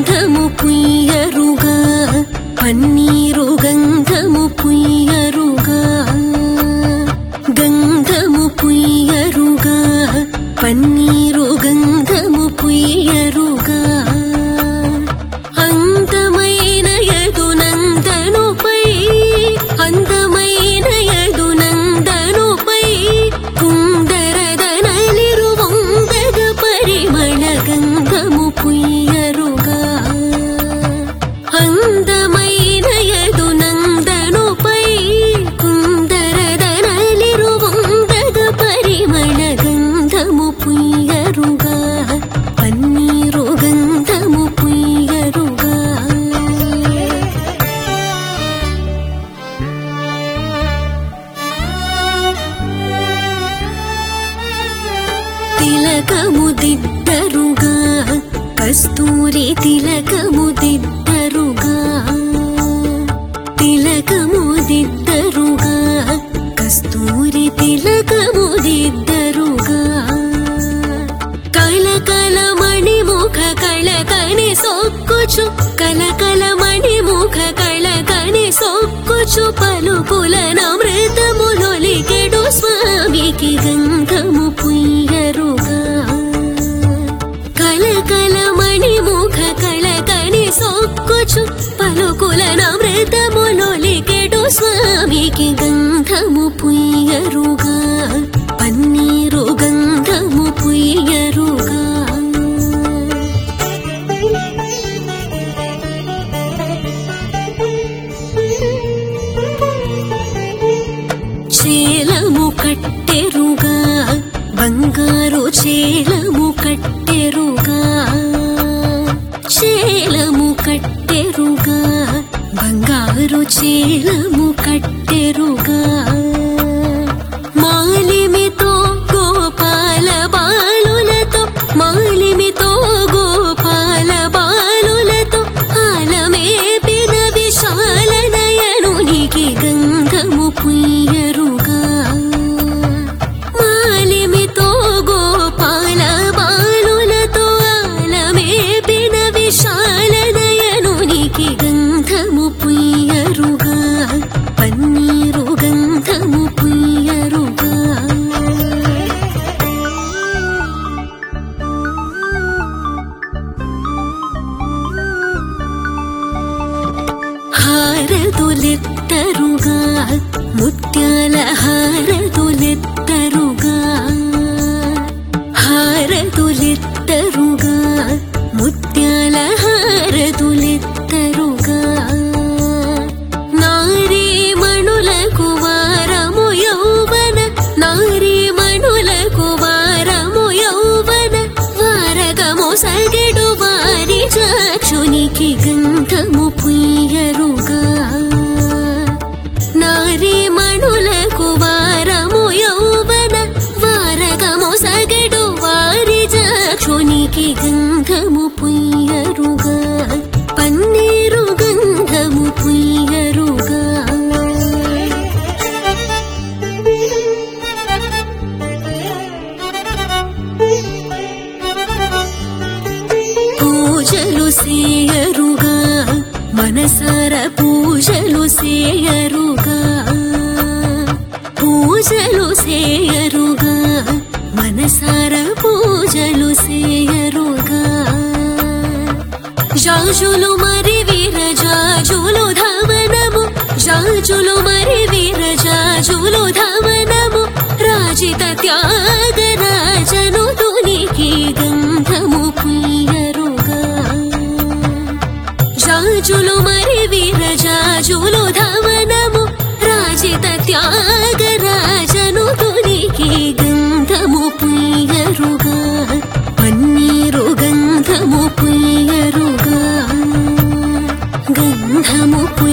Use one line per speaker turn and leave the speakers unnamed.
గంధము పుయ్యరుగా పన్నీరు గంధము పుయ్యరుగా గంధము పుయ్యరుగా పన్నీరు గంధము పుయ్యరుగా అందమైన యదునందనుపై అందమైన యదునందనుపై కుందరదనలిరువందగ పరిమళ గంధము పుయ్యరుగా అందమైన యదునందనుపై కుందరదనలిరువందగ పరిమళ గంధము పుయ్యరుగా పన్నీరు గంధము పుయ్యరుగా తిలకము దిద్దరుగా కస్తూరి తిలకము దిద్దరుగా తిలకము దిద్దరుగా కస్తూరి తిలకము దిద్దరుగా కలకలమణి ముఖ కళకని సొక్కుచు కలకలమణి ముఖ కళకని సొక్కుచు పలుకుల నమృతములొలికెడు స్వామికి గంధము పుయ్యరుగా కలకలమణి ముఖ కళకని సొక్కుచు పలుకుల నమృతములొలికెడు స్వామికి గంధము పుయ్యరుగా పన్నీరు గంధము పుయ్యరుగా చేలము కట్టెరుగా బంగారు చేలము కట్టెరుగా చేలము కట్టెరుగా బంగారు చేలము కట్టెరుగా మాలిమితో గోపాల బాలులతో మాలిమితో గోపాల బాలులతో ఆలమేపిన విశాల నయనునికి గంధము పుయ్యరుగా మాలిమితో గోపాల బాలులతో ఆలమేపిన విశాల నయనునికి గంధము పుయ్యరుగా పన్నీరు గంధము పుయ్యరుగా హారతులెత్తరుగా ముత్యాల హారతులెత్తరుగా హారతులెత్తరుగా ముత్యాల హారతులెత్తరుగా నారీమణులకు వారము యౌవన నారీమణులకు వారము యౌవన వారగము సగడు వారి చాక్షునికి గంధము పుయ్యరుగా నారీమణులకు వారము యౌవన వారగము సగడు వారి చాక్షునికి గంధము పుయ్యరుగా పన్నీరు గంధము పుయ్యరుగా పూజలు సేయరుగా మనసార పూజలు సేయరుగా పూజలు సేయరుగా మనసార పూజలు సేయరుగా జాజులు మరి వీరజాజులు ధవనము జాజులు మరి వీరజాజులు ధవనము రాజిత త్యాగరాజను తునికి గంధము పుయ్యరుగా జాజులు మరి వీరజాజులు ధవనము రాజిత త్యాగరాజను తునికి గంధము పుయ్యరుగా పన్నీరు గంధము పుయ్యరుగా గంధము